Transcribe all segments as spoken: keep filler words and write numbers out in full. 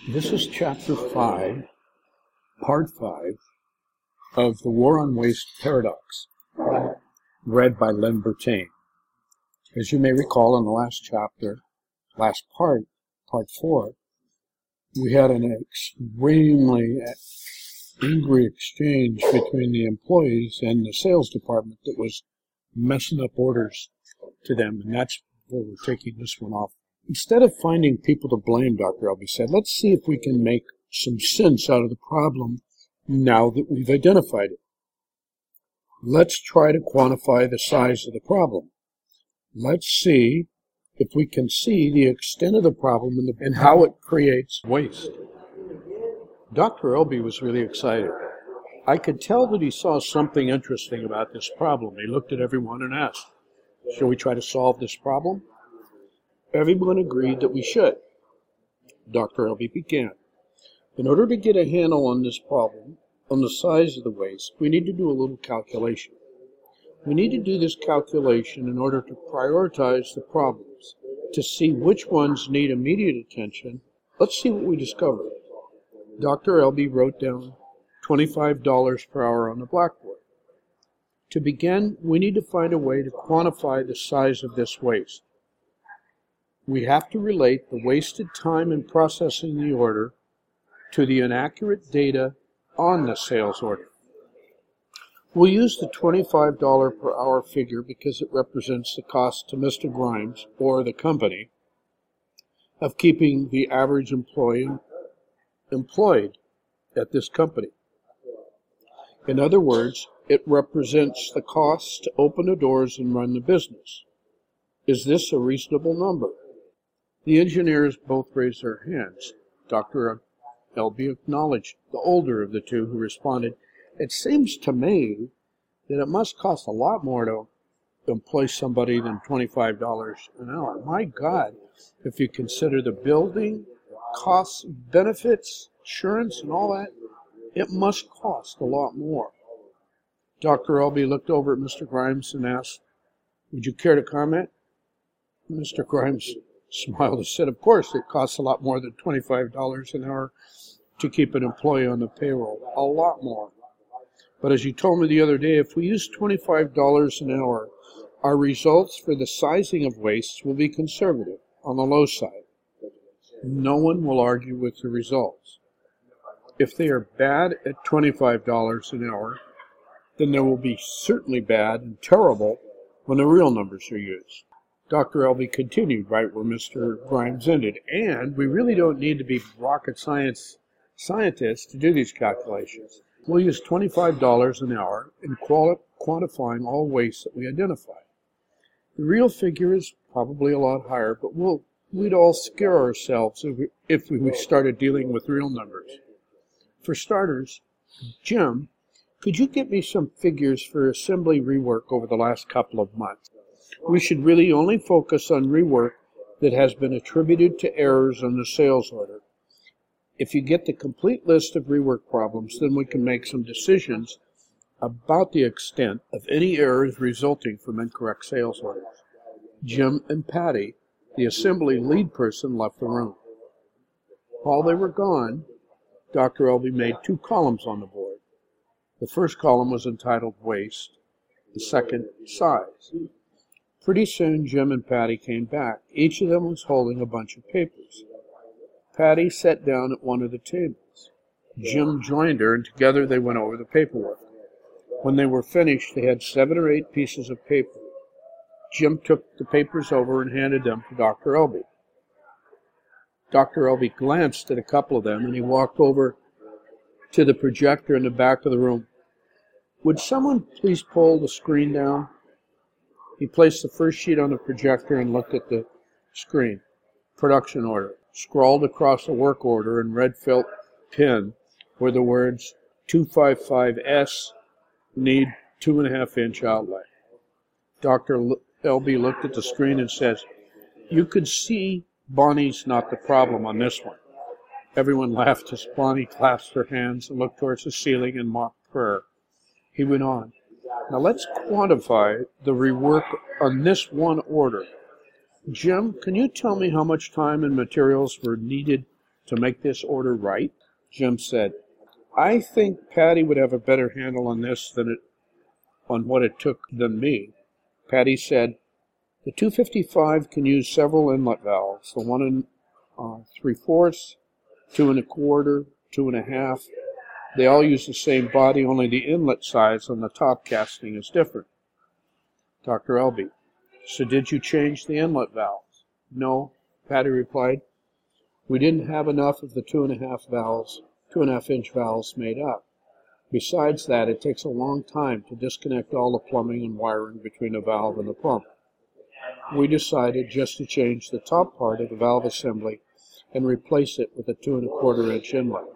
This is Chapter five, Part five of The War on Waste Paradox, read by Len Bertain. As you may recall, in the last chapter, last part, Part four, we had an extremely angry exchange between the employees and the sales department that was messing up orders to them, and that's where we're taking this one off. Instead of finding people to blame, Doctor Elby said, let's see if we can make some sense out of the problem now that we've identified it. Let's try to quantify the size of the problem. Let's see if we can see the extent of the problem and, the, and how it creates waste. Doctor Elby was really excited. I could tell that he saw something interesting about this problem. He looked at everyone and asked, shall we try to solve this problem? Everyone agreed that we should. Doctor Elby began. In order to get a handle on this problem, on the size of the waste, we need to do a little calculation. We need to do this calculation in order to prioritize the problems, to see which ones need immediate attention. Let's see what we discover. Doctor Elby wrote down twenty-five dollars per hour on the blackboard. To begin, we need to find a way to quantify the size of this waste. We have to relate the wasted time in processing the order to the inaccurate data on the sales order. We'll use the twenty-five dollars per hour figure because it represents the cost to Mister Grimes, or the company, of keeping the average employee employed at this company. In other words, it represents the cost to open the doors and run the business. Is this a reasonable number? The engineers both raised their hands. Doctor Elby acknowledged the older of the two, who responded, it seems to me that it must cost a lot more to employ somebody than twenty-five dollars an hour. My God, if you consider the building, costs, benefits, insurance, and all that, it must cost a lot more. Doctor Elby looked over at Mister Grimes and asked, would you care to comment? Mister Grimes smiled and said, of course, it costs a lot more than twenty-five dollars an hour to keep an employee on the payroll. A lot more. But as you told me the other day, if we use twenty-five dollars an hour, our results for the sizing of wastes will be conservative, on the low side. No one will argue with the results. If they are bad at twenty-five dollars an hour, then they will be certainly bad and terrible when the real numbers are used. Doctor Elby continued right where Mister Grimes ended, and we really don't need to be rocket science scientists to do these calculations. We'll use twenty-five dollars an hour in quali- quantifying all waste that we identify. The real figure is probably a lot higher, but we'll, we'd all scare ourselves if we, if we started dealing with real numbers. For starters, Jim, could you get me some figures for assembly rework over the last couple of months? We should really only focus on rework that has been attributed to errors on the sales order. If you get the complete list of rework problems, then we can make some decisions about the extent of any errors resulting from incorrect sales orders. Jim and Patty, the assembly lead person, left the room. While they were gone, Doctor Elby made two columns on the board. The first column was entitled Waste, the second, Size. Pretty soon, Jim and Patty came back. Each of them was holding a bunch of papers. Patty sat down at one of the tables. Jim joined her, and together they went over the paperwork. When they were finished, they had seven or eight pieces of paper. Jim took the papers over and handed them to Doctor Elby. Doctor Elby glanced at a couple of them, and he walked over to the projector in the back of the room. Would someone please pull the screen down? He placed the first sheet on the projector and looked at the screen. Production order. Scrawled across a work order in red felt pen were the words two fifty-five S, need two and a half inch outlay. Doctor Elby looked at the screen and says, you could see Bonnie's not the problem on this one. Everyone laughed as Bonnie clasped her hands and looked towards the ceiling in mock prayer. He went on. Now let's quantify the rework on this one order. Jim, can you tell me how much time and materials were needed to make this order right? Jim said, I think Patty would have a better handle on this than it, on what it took than me. Patty said, the two fifty-five can use several inlet valves, the one and uh, three-fourths, two and a quarter, two and a half. They all use the same body, only the inlet size on the top casting is different. Doctor Elby, so did you change the inlet valves? No, Patty replied. We didn't have enough of the two and a half valves, two and a half inch valves made up. Besides that, it takes a long time to disconnect all the plumbing and wiring between the valve and the pump. We decided just to change the top part of the valve assembly and replace it with a two and a quarter inch inlet.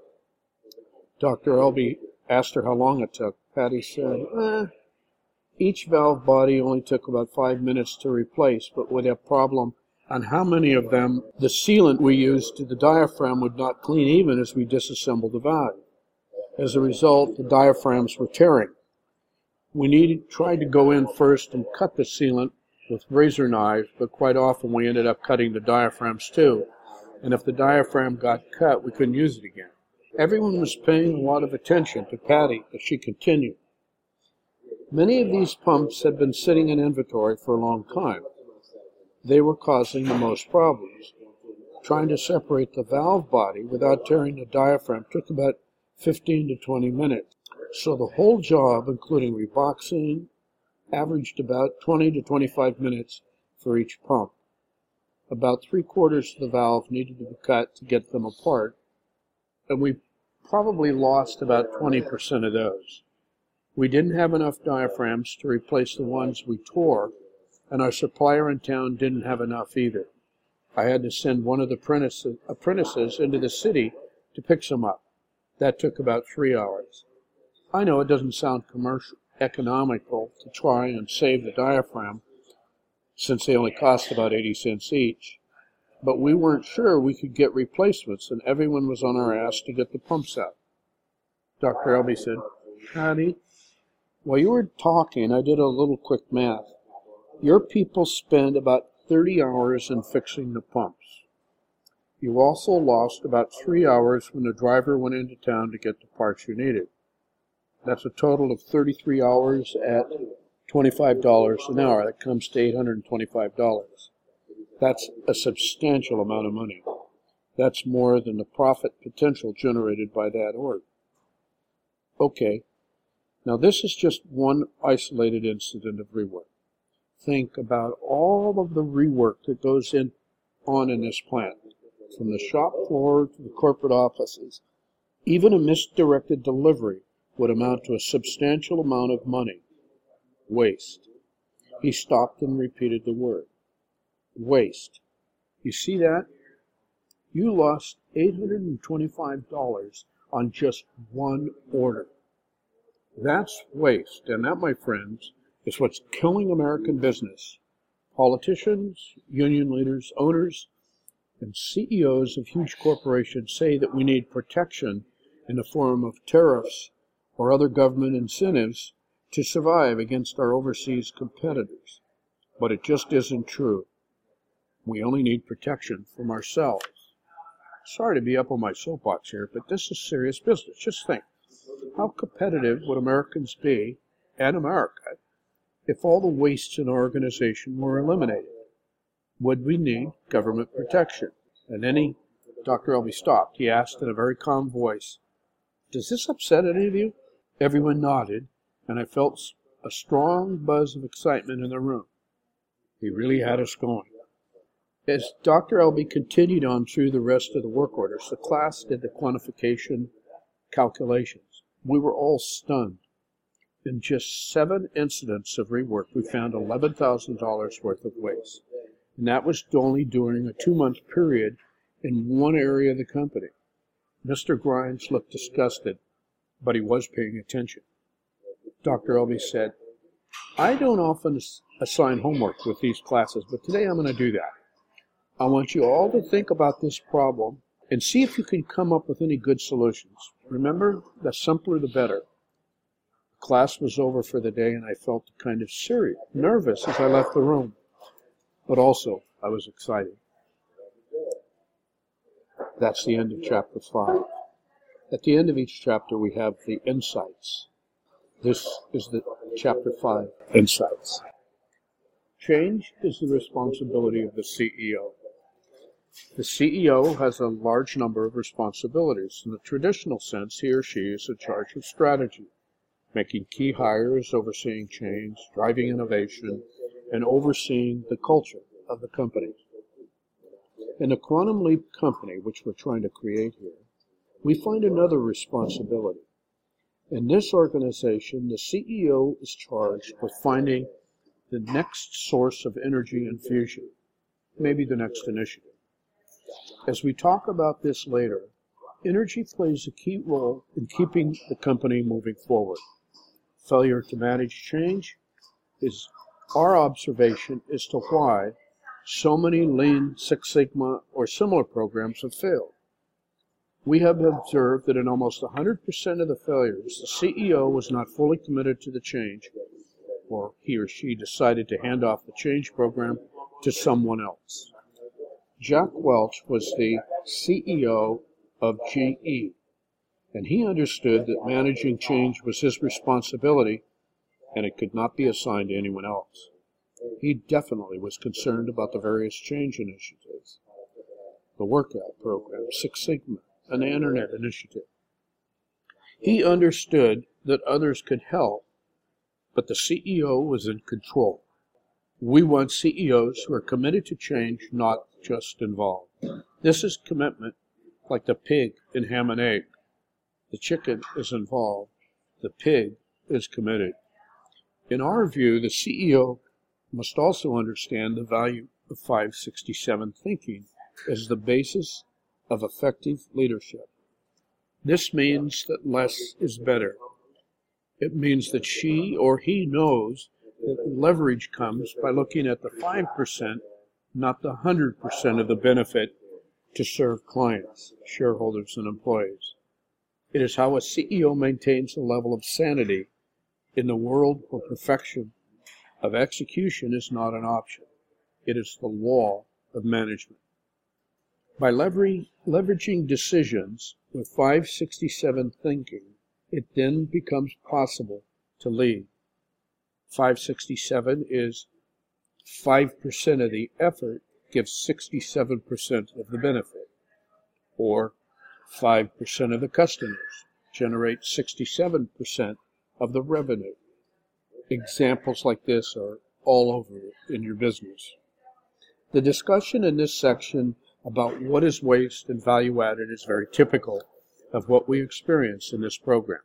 Doctor Elby asked her how long it took. Patty said, eh, each valve body only took about five minutes to replace, but with a problem on how many of them the sealant we used to the diaphragm would not clean even as we disassembled the valve. As a result, the diaphragms were tearing. We needed, tried to go in first and cut the sealant with razor knives, but quite often we ended up cutting the diaphragms too. And if the diaphragm got cut, we couldn't use it again. Everyone was paying a lot of attention to Patty as she continued. Many of these pumps had been sitting in inventory for a long time. They were causing the most problems. Trying to separate the valve body without tearing the diaphragm took about fifteen to twenty minutes. So the whole job, including reboxing, averaged about twenty to twenty-five minutes for each pump. About three quarters of the valve needed to be cut to get them apart, and we probably lost about twenty percent of those. We didn't have enough diaphragms to replace the ones we tore, and our supplier in town didn't have enough either. I had to send one of the apprentices, apprentices into the city to pick some up. That took about three hours. I know it doesn't sound commercial, economical to try and save the diaphragm, since they only cost about eighty cents each, but we weren't sure we could get replacements, and everyone was on our ass to get the pumps out. Doctor Elby said, Patty, while you were talking, I did a little quick math. Your people spend about thirty hours in fixing the pumps. You also lost about three hours when the driver went into town to get the parts you needed. That's a total of thirty-three hours at twenty-five dollars an hour. That comes to eight hundred twenty-five dollars. That's a substantial amount of money. That's more than the profit potential generated by that order. Okay, now this is just one isolated incident of rework. Think about all of the rework that goes in on in this plant, from the shop floor to the corporate offices. Even a misdirected delivery would amount to a substantial amount of money. Waste. He stopped and repeated the word. Waste. You see that? You lost eight hundred twenty-five dollars on just one order. That's waste, and that, my friends, is what's killing American business. Politicians, union leaders, owners, and C E Os of huge corporations say that we need protection in the form of tariffs or other government incentives to survive against our overseas competitors. But it just isn't true. We only need protection from ourselves. Sorry to be up on my soapbox here, but this is serious business. Just think, how competitive would Americans be, and America, if all the wastes in our organization were eliminated? Would we need government protection? And then he, Doctor Elby stopped. He asked in a very calm voice, does this upset any of you? Everyone nodded, and I felt a strong buzz of excitement in the room. He really had us going. As Doctor Elby continued on through the rest of the work orders, the class did the quantification calculations. We were all stunned. In just seven incidents of rework, we found eleven thousand dollars worth of waste. And that was only during a two-month period in one area of the company. Mister Grimes looked disgusted, but he was paying attention. Doctor Elby said, I don't often assign homework with these classes, but today I'm going to do that. I want you all to think about this problem and see if you can come up with any good solutions. Remember, the simpler the better. The class was over for the day, and I felt kind of serious, nervous as I left the room. But also, I was excited. That's the end of chapter five. At the end of each chapter, we have the insights. This is the chapter five, insights. Change is the responsibility of the C E O. The C E O has a large number of responsibilities. In the traditional sense, he or she is in charge of strategy, making key hires, overseeing change, driving innovation, and overseeing the culture of the company. In the Quantum Leap company, which we're trying to create here, we find another responsibility. In this organization, the C E O is charged with finding the next source of energy and fusion, maybe the next initiative. As we talk about this later, energy plays a key role in keeping the company moving forward. Failure to manage change is our observation as to why so many Lean, Six Sigma, or similar programs have failed. We have observed that in almost one hundred percent of the failures, the C E O was not fully committed to the change, or he or she decided to hand off the change program to someone else. Jack Welch was the C E O of G E, and he understood that managing change was his responsibility, and it could not be assigned to anyone else. He definitely was concerned about the various change initiatives, the workout program, Six Sigma, and the Internet initiative. He understood that others could help, but the C E O was in control. We want C E Os who are committed to change, not just involved. This is commitment like the pig in Ham and Egg. The chicken is involved. The pig is committed. In our view, the C E O must also understand the value of five sixty-seven thinking as the basis of effective leadership. This means that less is better. It means that she or he knows that leverage comes by looking at the five percent, not the one hundred percent of the benefit to serve clients, shareholders, and employees. It is how a C E O maintains a level of sanity in the world where perfection of execution is not an option. It is the law of management. By lever- leveraging decisions with five sixty-seven thinking, it then becomes possible to lead. five sixty-seven is five percent of the effort gives sixty-seven percent of the benefit, or five percent of the customers generate sixty-seven percent of the revenue. Examples like this are all over in your business. The discussion in this section about what is waste and value added is very typical of what we experience in this program.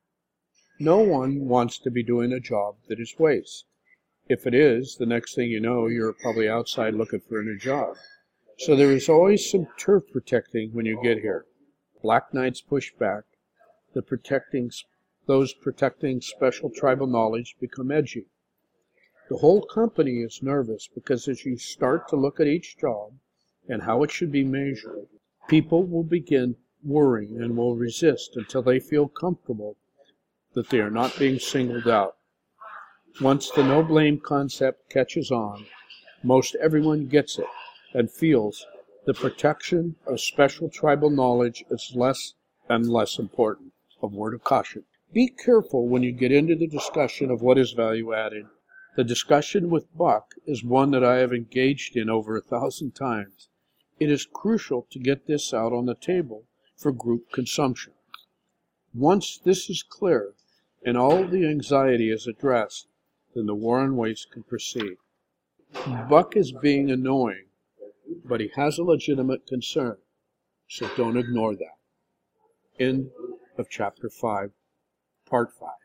No one wants to be doing a job that is waste. If it is, the next thing you know, you're probably outside looking for a new job. So there is always some turf protecting when you get here. Black Knights push back. The protecting, those protecting special tribal knowledge become edgy. The whole company is nervous because as you start to look at each job and how it should be measured, people will begin worrying and will resist until they feel comfortable that they are not being singled out. Once the no blame concept catches on, most everyone gets it and feels the protection of special tribal knowledge is less and less important. A word of caution. Be careful when you get into the discussion of what is value added. The discussion with Buck is one that I have engaged in over a thousand times. It is crucial to get this out on the table for group consumption. Once this is clear and all the anxiety is addressed, then the war on waste can proceed. Buck is being annoying, but he has a legitimate concern, so don't ignore that. End of chapter five, part five.